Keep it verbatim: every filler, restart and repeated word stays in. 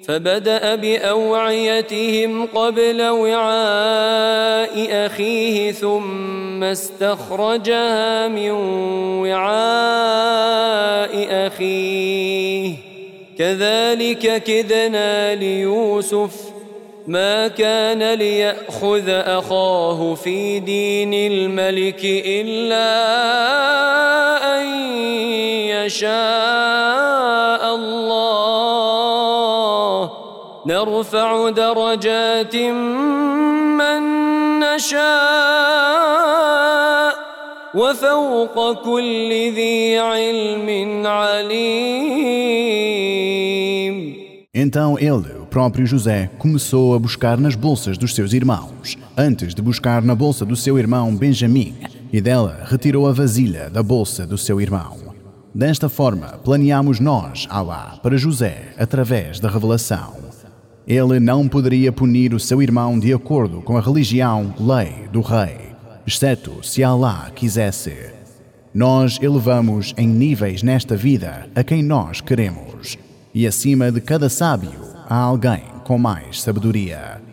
فبدأ بأوعيتهم قبل وعاء أخيه ثم استخرجها من وعاء أخيه كذلك كدنا ليوسف ما كان ليأخذ أخاه في دين الملك إلا أن يشاء الله نرفع درجات من نشاء وفوق كل ذي علم عليم. Então ele, o próprio José, começou a buscar nas bolsas dos seus irmãos, antes de buscar na bolsa do seu irmão Benjamim, e dela retirou a vasilha da bolsa do seu irmão. Desta forma, planeamos nós, Alá, para José, através da revelação. Ele não poderia punir o seu irmão de acordo com a religião, lei do rei, exceto se Alá quisesse. Nós elevamos em níveis nesta vida a quem nós queremos. E acima de cada sábio há alguém com mais sabedoria.